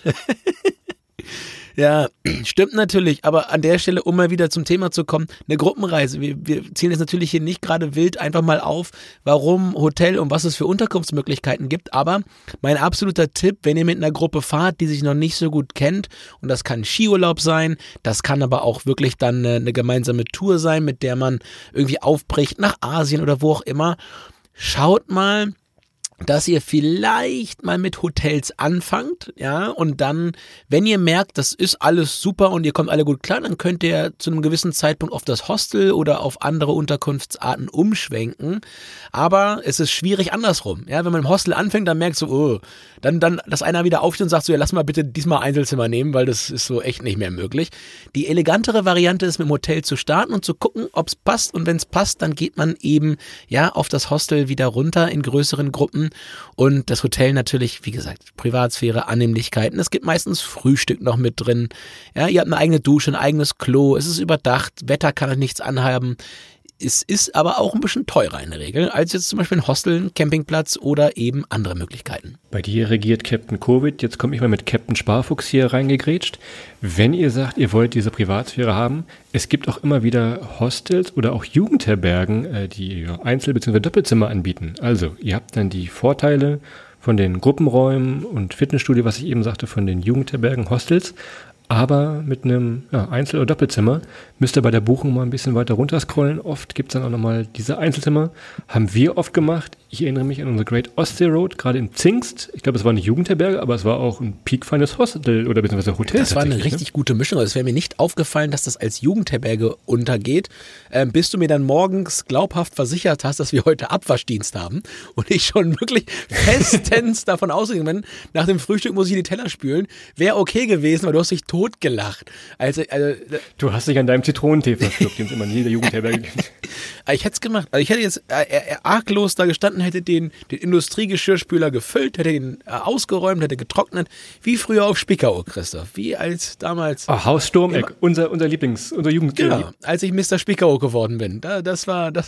Speaker 2: Ja, stimmt natürlich, aber an der Stelle, um mal wieder zum Thema zu kommen, eine Gruppenreise. Wir zielen jetzt natürlich hier nicht gerade wild einfach mal auf, warum Hotel und was es für Unterkunftsmöglichkeiten gibt, aber mein absoluter Tipp, wenn ihr mit einer Gruppe fahrt, die sich noch nicht so gut kennt, und das kann Skiurlaub sein, das kann aber auch wirklich dann eine gemeinsame Tour sein, mit der man irgendwie aufbricht nach Asien oder wo auch immer, schaut mal, dass ihr vielleicht mal mit Hotels anfangt, ja, und dann, wenn ihr merkt, das ist alles super und ihr kommt alle gut klar, dann könnt ihr zu einem gewissen Zeitpunkt auf das Hostel oder auf andere Unterkunftsarten umschwenken, aber es ist schwierig andersrum, ja, wenn man im Hostel anfängt, dann merkt so, dann, dass einer wieder aufsteht und sagt so, ja, lass mal bitte diesmal Einzelzimmer nehmen, weil das ist so echt nicht mehr möglich. Die elegantere Variante ist, mit dem Hotel zu starten und zu gucken, ob es passt, und wenn es passt, dann geht man eben, ja, auf das Hostel wieder runter in größeren Gruppen. Und das Hotel natürlich, wie gesagt, Privatsphäre, Annehmlichkeiten. Es gibt meistens Frühstück noch mit drin. Ja, ihr habt eine eigene Dusche, ein eigenes Klo. Es ist überdacht. Wetter kann euch nichts anhaben. Es ist aber auch ein bisschen teurer in der Regel, als jetzt zum Beispiel ein Hostel, ein Campingplatz oder eben andere Möglichkeiten.
Speaker 3: Bei dir regiert Captain Covid. Jetzt komme ich mal mit Captain Sparfuchs hier reingegrätscht. Wenn ihr sagt, ihr wollt diese Privatsphäre haben, es gibt auch immer wieder Hostels oder auch Jugendherbergen, die Einzel- bzw. Doppelzimmer anbieten. Also, ihr habt dann die Vorteile von den Gruppenräumen und Fitnessstudio, was ich eben sagte, von den Jugendherbergen, Hostels. Aber mit einem Einzel- oder Doppelzimmer müsst ihr bei der Buchung mal ein bisschen weiter runterscrollen. Oft gibt es dann auch nochmal diese Einzelzimmer. Haben wir oft gemacht. Ich erinnere mich an unsere Great Ostsee Road, gerade in Zingst. Ich glaube, es war eine Jugendherberge, aber es war auch ein piekfeines Hostel oder beziehungsweise Hotel.
Speaker 2: Das war eine richtig gute Mischung. Also es wäre mir nicht aufgefallen, dass das als Jugendherberge untergeht, bis du mir dann morgens glaubhaft versichert hast, dass wir heute Abwaschdienst haben und ich schon wirklich festens davon ausgegangen bin, nach dem Frühstück muss ich die Teller spülen. Wäre okay gewesen, weil du hast dich totgelacht. Also,
Speaker 3: du hast dich an deinem Zitronentee verschluckt, den es immer in jeder Jugendherberge gibt.
Speaker 2: Ich hätte es gemacht. Also ich hätte jetzt arglos da gestanden, hätte den Industriegeschirrspüler gefüllt, hätte ihn ausgeräumt, hätte getrocknet, wie früher auf Spiekeroog, Christoph. Wie als damals.
Speaker 3: Oh, Haus Sturmeck, unser Jugend.
Speaker 2: Genau, als ich Mr. Spiekeroog geworden bin. Das war das.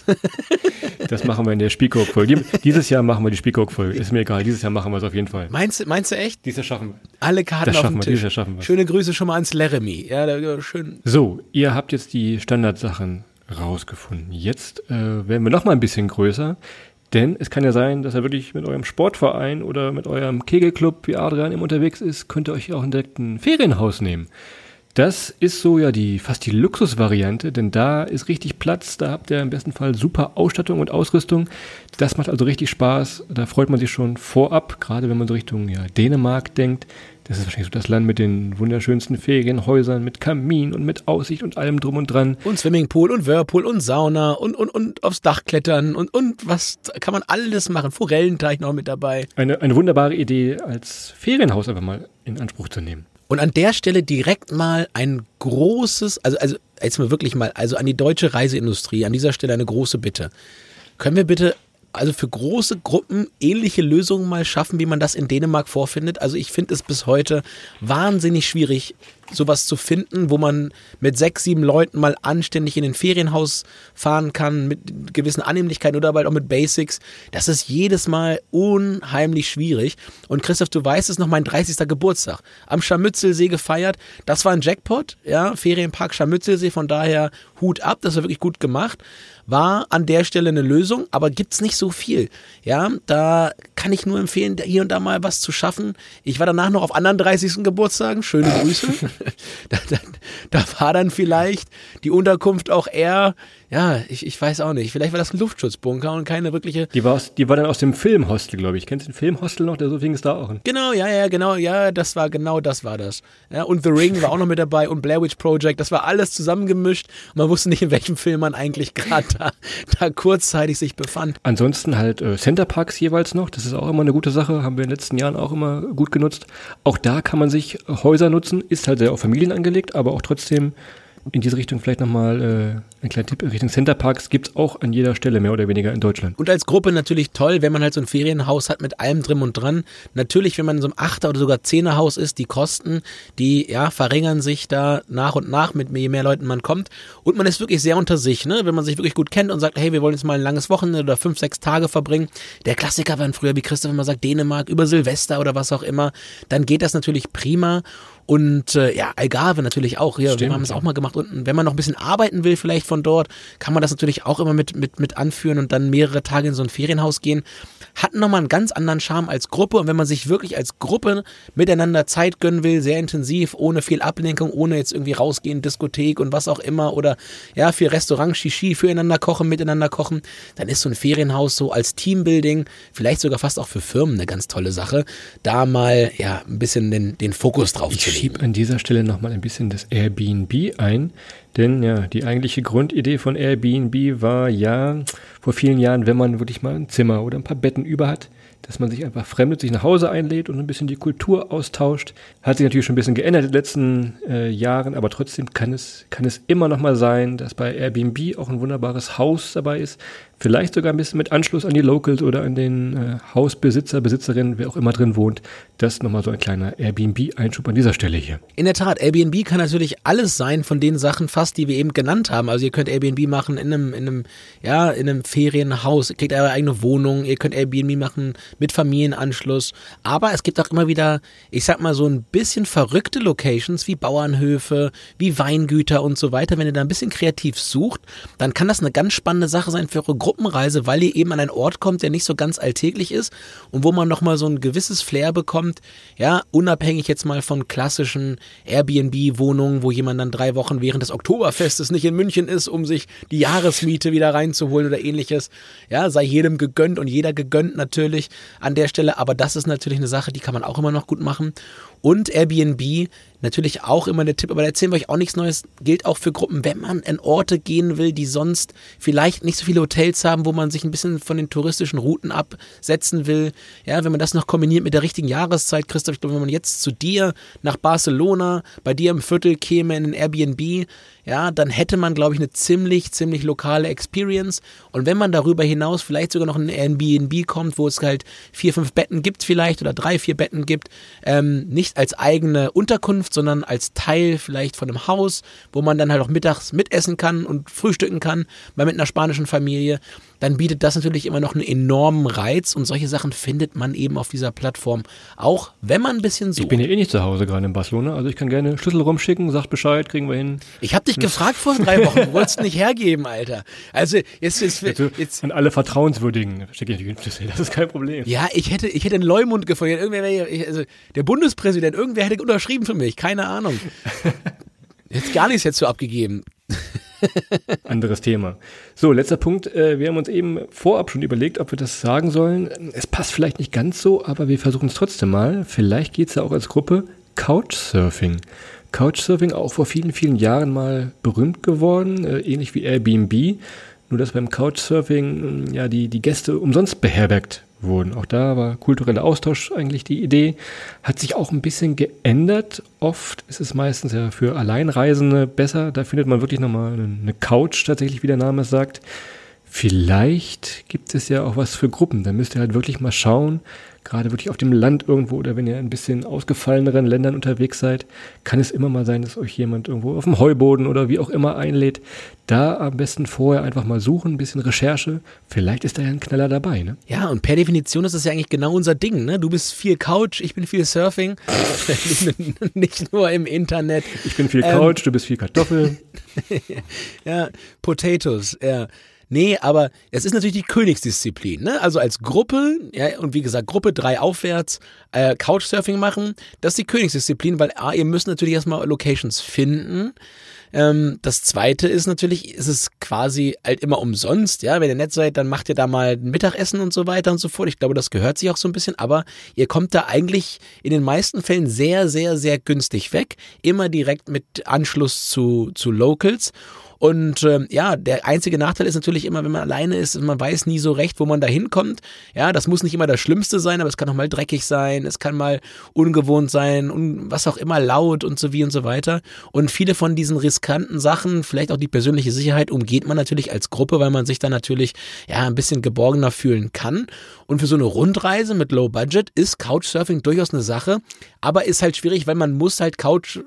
Speaker 3: Das machen wir in der Spiekeroog-Folge. Dieses Jahr machen wir die Spiekeroog-Folge. Ist mir egal, dieses Jahr machen wir es auf jeden Fall.
Speaker 2: Meinst du echt?
Speaker 3: Dieses Jahr schaffen wir.
Speaker 2: Alle Karten
Speaker 3: das
Speaker 2: auf dem
Speaker 3: wir,
Speaker 2: Tisch.
Speaker 3: Dieses Jahr schaffen wir.
Speaker 2: Schöne Grüße schon mal ans Laramie. Ja, schön.
Speaker 3: So, ihr habt jetzt die Standardsachen rausgefunden. Jetzt werden wir noch mal ein bisschen größer, denn es kann ja sein, dass ihr wirklich mit eurem Sportverein oder mit eurem Kegelclub, wie Adrian eben unterwegs ist, könnt ihr euch auch direkt ein Ferienhaus nehmen. Das ist so ja fast die Luxusvariante, denn da ist richtig Platz, da habt ihr im besten Fall super Ausstattung und Ausrüstung. Das macht also richtig Spaß, da freut man sich schon vorab, gerade wenn man so Richtung Dänemark denkt. Das ist wahrscheinlich so das Land mit den wunderschönsten Ferienhäusern, mit Kamin und mit Aussicht und allem drum und dran.
Speaker 2: Und Swimmingpool und Whirlpool und Sauna und aufs Dach klettern und was kann man alles machen. Forellenteich noch mit dabei.
Speaker 3: Eine wunderbare Idee, als Ferienhaus einfach mal in Anspruch zu nehmen.
Speaker 2: Und an der Stelle direkt mal ein großes, also jetzt mal wirklich mal, also an die deutsche Reiseindustrie, an dieser Stelle eine große Bitte. Können wir bitte also für große Gruppen ähnliche Lösungen mal schaffen, wie man das in Dänemark vorfindet? Also ich finde es bis heute wahnsinnig schwierig, sowas zu finden, wo man mit 6, 7 Leuten mal anständig in ein Ferienhaus fahren kann, mit gewissen Annehmlichkeiten oder halt auch mit Basics. Das ist jedes Mal unheimlich schwierig. Und Christoph, du weißt es noch, mein 30. Geburtstag. Am Scharmützelsee gefeiert. Das war ein Jackpot, Ferienpark Scharmützelsee, von daher Hut ab, das war wirklich gut gemacht. War an der Stelle eine Lösung, aber gibt's nicht so viel. Ja, da kann ich nur empfehlen, hier und da mal was zu schaffen. Ich war danach noch auf anderen 30. Geburtstagen. Schöne Grüße. Da war dann vielleicht die Unterkunft auch eher, ich weiß auch nicht, vielleicht war das ein Luftschutzbunker und keine wirkliche...
Speaker 3: Die war dann aus dem Filmhostel, glaube ich. Kennst du den Filmhostel noch? So fing es da auch an.
Speaker 2: Genau, das war das. Ja, und The Ring war auch noch mit dabei und Blair Witch Project, das war alles zusammengemischt und man wusste nicht, in welchem Film man eigentlich gerade da kurzzeitig sich befand.
Speaker 3: Ansonsten halt Centerparks jeweils noch, das ist auch immer eine gute Sache, haben wir in den letzten Jahren auch immer gut genutzt. Auch da kann man sich Häuser nutzen, ist halt sehr auf Familien angelegt, aber auch trotzdem in diese Richtung vielleicht nochmal ein kleiner Tipp in Richtung Centerparks gibt es auch an jeder Stelle mehr oder weniger in Deutschland.
Speaker 2: Und als Gruppe natürlich toll, wenn man halt so ein Ferienhaus hat mit allem drin und dran. Natürlich, wenn man in so einem 8er oder sogar 10er Haus ist, die Kosten, die verringern sich da nach und nach, mit je mehr Leuten man kommt. Und man ist wirklich sehr unter sich, ne? Wenn man sich wirklich gut kennt und sagt, hey, wir wollen jetzt mal ein langes Wochenende oder 5, 6 Tage verbringen. Der Klassiker waren früher, wie Christoph immer sagt, Dänemark über Silvester oder was auch immer. Dann geht das natürlich prima. Und Algarve natürlich auch. Ja, wir haben es auch mal gemacht. Und wenn man noch ein bisschen arbeiten will, vielleicht von dort, kann man das natürlich auch immer mit anführen und dann mehrere Tage in so ein Ferienhaus gehen. Hat nochmal einen ganz anderen Charme als Gruppe. Und wenn man sich wirklich als Gruppe miteinander Zeit gönnen will, sehr intensiv, ohne viel Ablenkung, ohne jetzt irgendwie rausgehen, Diskothek und was auch immer oder viel Restaurant, Shishi, füreinander kochen, miteinander kochen, dann ist so ein Ferienhaus so als Teambuilding, vielleicht sogar fast auch für Firmen eine ganz tolle Sache, da mal ein bisschen den Fokus drauf zu legen.
Speaker 3: Ich schiebe an dieser Stelle nochmal ein bisschen das Airbnb ein, denn die eigentliche Grundidee von Airbnb war vor vielen Jahren, wenn man wirklich mal ein Zimmer oder ein paar Betten über hat, dass man sich einfach fremdet, nach Hause einlädt und ein bisschen die Kultur austauscht. Hat sich natürlich schon ein bisschen geändert in den letzten Jahren, aber trotzdem kann es immer noch mal sein, dass bei Airbnb auch ein wunderbares Haus dabei ist. Vielleicht sogar ein bisschen mit Anschluss an die Locals oder an den Hausbesitzer, Besitzerin, wer auch immer drin wohnt. Das ist nochmal so ein kleiner Airbnb-Einschub an dieser Stelle hier.
Speaker 2: In der Tat, Airbnb kann natürlich alles sein von den Sachen fast, die wir eben genannt haben. Also ihr könnt Airbnb machen in einem Ferienhaus, ihr kriegt eure eigene Wohnung, ihr könnt Airbnb machen mit Familienanschluss. Aber es gibt auch immer wieder, ich sag mal so ein bisschen verrückte Locations wie Bauernhöfe, wie Weingüter und so weiter. Wenn ihr da ein bisschen kreativ sucht, dann kann das eine ganz spannende Sache sein für eure Gruppenreise, weil ihr eben an einen Ort kommt, der nicht so ganz alltäglich ist und wo man nochmal so ein gewisses Flair bekommt, unabhängig jetzt mal von klassischen Airbnb-Wohnungen, wo jemand dann 3 Wochen während des Oktoberfestes nicht in München ist, um sich die Jahresmiete wieder reinzuholen oder ähnliches. Sei jedem gegönnt und jeder gegönnt natürlich an der Stelle, aber das ist natürlich eine Sache, die kann man auch immer noch gut machen. Und Airbnb, natürlich auch immer der Tipp, aber da erzählen wir euch auch nichts Neues, gilt auch für Gruppen, wenn man an Orte gehen will, die sonst vielleicht nicht so viele Hotels haben, wo man sich ein bisschen von den touristischen Routen absetzen will. Wenn man das noch kombiniert mit der richtigen Jahreszeit, Christoph, ich glaube, wenn man jetzt zu dir nach Barcelona, bei dir im Viertel käme in ein Airbnb, dann hätte man, glaube ich, eine ziemlich lokale Experience. Und wenn man darüber hinaus vielleicht sogar noch in ein Airbnb kommt, wo es halt 4, 5 Betten gibt vielleicht oder 3, 4 Betten gibt, nicht als eigene Unterkunft, sondern als Teil vielleicht von einem Haus, wo man dann halt auch mittags mitessen kann und frühstücken kann, mal mit einer spanischen Familie, dann bietet das natürlich immer noch einen enormen Reiz und solche Sachen findet man eben auf dieser Plattform, auch wenn man ein bisschen sucht.
Speaker 3: Ich bin ja nicht zu Hause gerade in Barcelona, also ich kann gerne Schlüssel rumschicken, sagt Bescheid, kriegen wir hin.
Speaker 2: Ich habe dich gefragt vor 3 Wochen, du wolltest nicht hergeben, Alter. Also jetzt
Speaker 3: an alle Vertrauenswürdigen schicke ich den Schlüssel, das ist kein Problem.
Speaker 2: Ja, ich hätte einen Leumund gefunden, der Bundespräsident, irgendwer hätte unterschrieben für mich, keine Ahnung. Jetzt gar nichts jetzt so abgegeben.
Speaker 3: Anderes Thema. So, letzter Punkt. Wir haben uns eben vorab schon überlegt, ob wir das sagen sollen. Es passt vielleicht nicht ganz so, aber wir versuchen es trotzdem mal. Vielleicht geht es ja auch als Gruppe Couchsurfing. Couchsurfing auch vor vielen, vielen Jahren mal berühmt geworden, ähnlich wie Airbnb. Nur dass beim Couchsurfing ja die Gäste umsonst beherbergt wurden. Auch da war kultureller Austausch eigentlich die Idee. Hat sich auch ein bisschen geändert. Oft ist es meistens ja für Alleinreisende besser. Da findet man wirklich nochmal eine Couch, tatsächlich, wie der Name es sagt. Vielleicht gibt es ja auch was für Gruppen. Da müsst ihr halt wirklich mal schauen. Gerade wirklich auf dem Land irgendwo oder wenn ihr in ein bisschen ausgefalleneren Ländern unterwegs seid, kann es immer mal sein, dass euch jemand irgendwo auf dem Heuboden oder wie auch immer einlädt. Da am besten vorher einfach mal suchen, ein bisschen Recherche. Vielleicht ist da ja ein Knaller dabei, ne?
Speaker 2: Ja, und per Definition ist das ja eigentlich genau unser Ding, ne? Du bist viel Couch, ich bin viel Surfing. Nicht nur im Internet.
Speaker 3: Ich bin viel Couch, du bist viel Kartoffel.
Speaker 2: Ja, Potatoes, ja. Nee, aber es ist natürlich die Königsdisziplin, ne? Also als Gruppe, ja, und wie gesagt, Gruppe 3 aufwärts, Couchsurfing machen, das ist die Königsdisziplin, weil ihr müsst natürlich erstmal Locations finden. Das zweite ist natürlich, ist es quasi halt immer umsonst, ja, wenn ihr nett seid, dann macht ihr da mal ein Mittagessen und so weiter und so fort. Ich glaube, das gehört sich auch so ein bisschen, aber ihr kommt da eigentlich in den meisten Fällen sehr, sehr, sehr günstig weg, immer direkt mit Anschluss zu Locals. Und der einzige Nachteil ist natürlich immer, wenn man alleine ist, man weiß nie so recht, wo man da hinkommt. Ja, das muss nicht immer das Schlimmste sein, aber es kann auch mal dreckig sein, es kann mal ungewohnt sein und was auch immer, laut und so weiter. Und viele von diesen riskanten Sachen, vielleicht auch die persönliche Sicherheit, umgeht man natürlich als Gruppe, weil man sich dann natürlich ein bisschen geborgener fühlen kann. Und für so eine Rundreise mit Low Budget ist Couchsurfing durchaus eine Sache, aber ist halt schwierig, weil man muss halt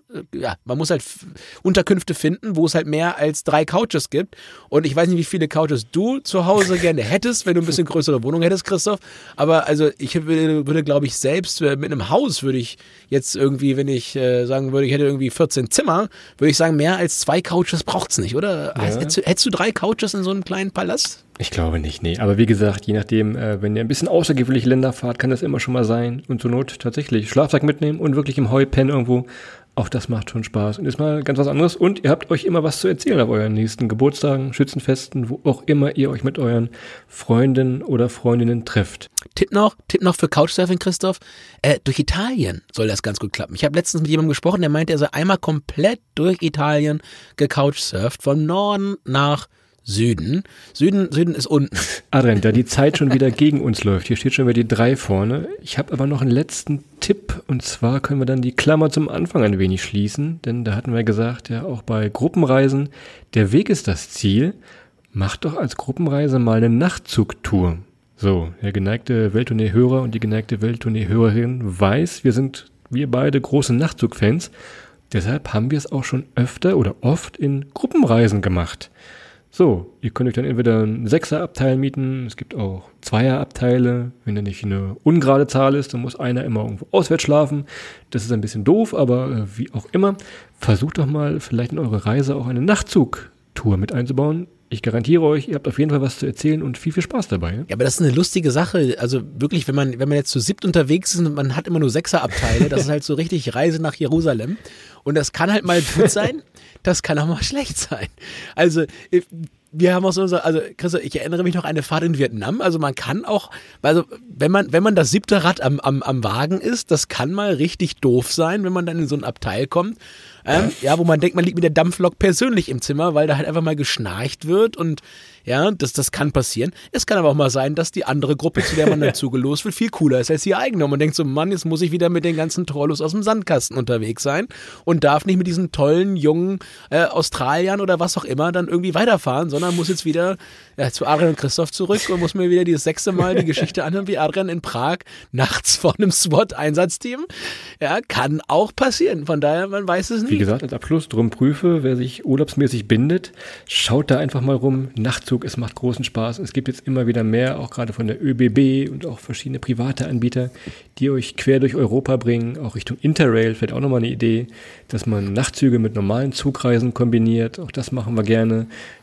Speaker 2: Unterkünfte finden, wo es halt mehr als 3 Couches gibt. Und ich weiß nicht, wie viele Couches du zu Hause gerne hättest, wenn du ein bisschen größere Wohnung hättest, Christoph. Aber also ich würde glaube ich, selbst mit einem Haus würde ich jetzt irgendwie, wenn ich sagen würde, ich hätte irgendwie 14 Zimmer, würde ich sagen, mehr als 2 Couches braucht's nicht, oder? Ja. Hättest du 3 Couches in so einem kleinen Palast?
Speaker 3: Ich glaube nicht, nee. Aber wie gesagt, je nachdem, wenn ihr ein bisschen außergewöhnliche Länder fahrt, kann das immer schon mal sein. Und zur Not tatsächlich Schlafsack mitnehmen und wirklich im Heu pennen irgendwo. Auch das macht schon Spaß und ist mal ganz was anderes. Und ihr habt euch immer was zu erzählen auf euren nächsten Geburtstagen, Schützenfesten, wo auch immer ihr euch mit euren Freunden oder Freundinnen trefft.
Speaker 2: Tipp noch für Couchsurfing, Christoph. Durch Italien soll das ganz gut klappen. Ich habe letztens mit jemandem gesprochen, der meinte, er sei einmal komplett durch Italien gecouchsurft, von Norden nach Süden. Süden ist unten.
Speaker 3: Adrian, da die Zeit schon wieder gegen uns läuft, hier steht schon wieder die 3 vorne. Ich habe aber noch einen letzten Tipp und zwar können wir dann die Klammer zum Anfang ein wenig schließen, denn da hatten wir gesagt, ja auch bei Gruppenreisen, der Weg ist das Ziel. Macht doch als Gruppenreise mal eine Nachtzugtour. So, der geneigte Welttournee-Hörer und die geneigte Welttournee-Hörerin weiß, wir beide große Nachtzugfans. Deshalb haben wir es auch schon öfter oder oft in Gruppenreisen gemacht. So, ihr könnt euch dann entweder ein 6er-Abteil mieten, es gibt auch 2er-Abteile, wenn da nicht eine ungerade Zahl ist, dann muss einer immer irgendwo auswärts schlafen. Das ist ein bisschen doof, aber wie auch immer, versucht doch mal vielleicht in eure Reise auch eine Nachtzugtour mit einzubauen. Ich garantiere euch, ihr habt auf jeden Fall was zu erzählen und viel, viel Spaß dabei. Ja,
Speaker 2: aber das ist eine lustige Sache. Also wirklich, wenn man jetzt zu 7 unterwegs ist und man hat immer nur 6er-Abteile, das ist halt so richtig Reise nach Jerusalem. Und das kann halt mal gut sein, das kann auch mal schlecht sein. Also wir haben auch so, also Christoph, ich erinnere mich noch an eine Fahrt in Vietnam. Also man kann auch, also wenn man das 7. Rad am Wagen ist, das kann mal richtig doof sein, wenn man dann in so ein Abteil kommt. Wo man denkt, man liegt mit der Dampflok persönlich im Zimmer, weil da halt einfach mal geschnarcht wird und ja, das kann passieren. Es kann aber auch mal sein, dass die andere Gruppe, zu der man dann zugelost wird, viel cooler ist als die eigene. Und man denkt so, Mann, jetzt muss ich wieder mit den ganzen Trollos aus dem Sandkasten unterwegs sein und darf nicht mit diesen tollen, jungen Australiern oder was auch immer dann irgendwie weiterfahren, sondern muss jetzt wieder zu Adrian und Christoph zurück und muss mir wieder das 6. Mal die Geschichte anhören, wie Adrian in Prag nachts vor einem SWAT-Einsatzteam. Ja, kann auch passieren. Von daher, man weiß es nicht.
Speaker 3: Wie gesagt, als Abschluss drum prüfe, wer sich urlaubsmäßig bindet, schaut da einfach mal rum. Nachtzug, es macht großen Spaß. Es gibt jetzt immer wieder mehr, auch gerade von der ÖBB und auch verschiedene private Anbieter, die euch quer durch Europa bringen, auch Richtung Interrail, vielleicht auch nochmal eine Idee, dass man Nachtzüge mit normalen Zugreisen kombiniert. Auch das machen wir gerne.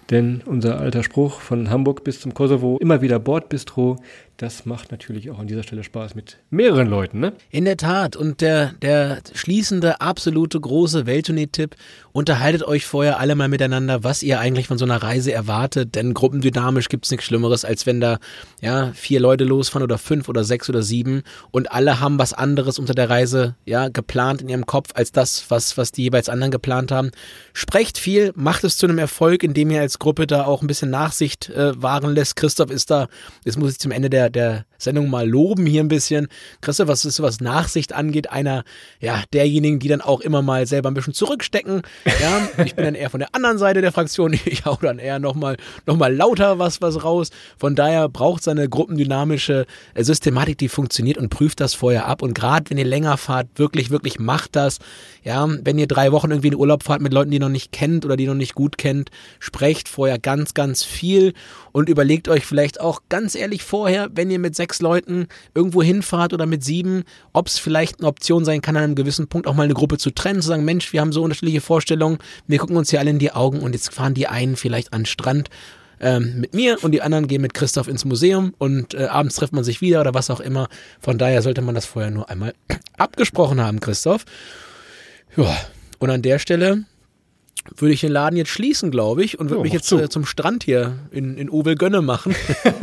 Speaker 3: Denn unser alter Spruch von Hamburg bis zum Kosovo, immer wieder Bordbistro, das macht natürlich auch an dieser Stelle Spaß mit mehreren Leuten, ne?
Speaker 2: In der Tat. Und der schließende, absolute, große Welttournee-Tipp: Unterhaltet euch vorher alle mal miteinander, was ihr eigentlich von so einer Reise erwartet. Denn gruppendynamisch gibt's nichts Schlimmeres, als wenn da 4 Leute losfahren oder 5 oder 6 oder 7 und alle haben was anderes unter der Reise geplant in ihrem Kopf als das, was die jeweils anderen geplant haben. Sprecht viel, macht es zu einem Erfolg, indem ihr als Gruppe da auch ein bisschen Nachsicht wahren lässt. Christoph ist da, jetzt muss ich zum Ende der Sendung mal loben hier ein bisschen. Christoph, was Nachsicht angeht, einer derjenigen, die dann auch immer mal selber ein bisschen zurückstecken. Ja, ich bin dann eher von der anderen Seite der Fraktion. Ich hau dann eher noch mal lauter was raus. Von daher braucht es eine gruppendynamische Systematik, die funktioniert, und prüft das vorher ab. Und gerade wenn ihr länger fahrt, wirklich, wirklich macht das. Ja, wenn ihr 3 Wochen irgendwie in Urlaub fahrt mit Leuten, die ihr noch nicht kennt oder die ihr noch nicht gut kennt, sprecht vorher ganz, ganz viel und überlegt euch vielleicht auch ganz ehrlich vorher, wenn ihr mit 6 Leuten irgendwo hinfahrt oder mit 7, ob es vielleicht eine Option sein kann, an einem gewissen Punkt auch mal eine Gruppe zu trennen, zu sagen, Mensch, wir haben so unterschiedliche Vorstellungen, wir gucken uns hier alle in die Augen und jetzt fahren die einen vielleicht an den Strand mit mir und die anderen gehen mit Christoph ins Museum und abends trifft man sich wieder oder was auch immer. Von daher sollte man das vorher nur einmal abgesprochen haben, Christoph. Ja, und an der Stelle würde ich den Laden jetzt schließen, glaube ich, und würde mich jetzt zum Strand hier in Ovelgönne machen.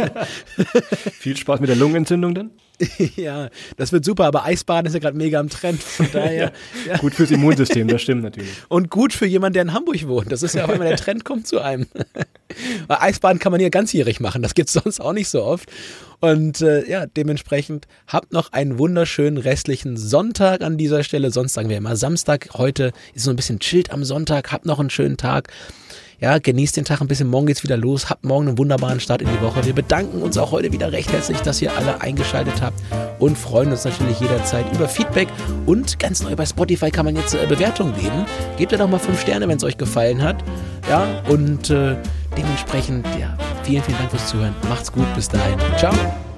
Speaker 3: Viel Spaß mit der Lungenentzündung dann?
Speaker 2: Ja, das wird super, aber Eisbaden ist ja gerade mega am Trend, von daher. Ja.
Speaker 3: Gut fürs Immunsystem, das stimmt natürlich.
Speaker 2: Und gut für jemanden, der in Hamburg wohnt. Das ist ja auch immer der Trend kommt zu einem. Weil Eisbaden kann man hier ganzjährig machen, das gibt's sonst auch nicht so oft. Und dementsprechend habt noch einen wunderschönen restlichen Sonntag an dieser Stelle. Sonst sagen wir immer Samstag. Heute ist so ein bisschen chillt am Sonntag. Habt noch einen schönen Tag. Ja, genießt den Tag ein bisschen. Morgen geht's wieder los. Habt morgen einen wunderbaren Start in die Woche. Wir bedanken uns auch heute wieder recht herzlich, dass ihr alle eingeschaltet habt und freuen uns natürlich jederzeit über Feedback. Und ganz neu bei Spotify kann man jetzt Bewertungen geben. Gebt ihr doch mal 5 Sterne, wenn es euch gefallen hat. Ja, und dementsprechend, vielen, vielen Dank fürs Zuhören. Macht's gut. Bis dahin. Ciao.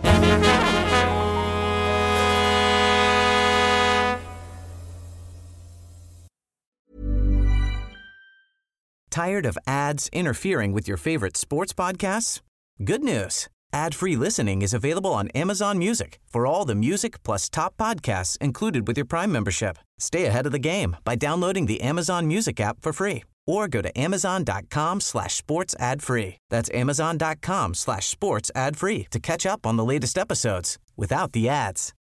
Speaker 4: Tired of ads interfering with your favorite sports podcasts? Good news. Ad-free listening is available on Amazon Music for all the music plus top podcasts included with your Prime membership. Stay ahead of the game by downloading the Amazon Music app for free or go to amazon.com/sports ad free. That's amazon.com/sports ad free to catch up on the latest episodes without the ads.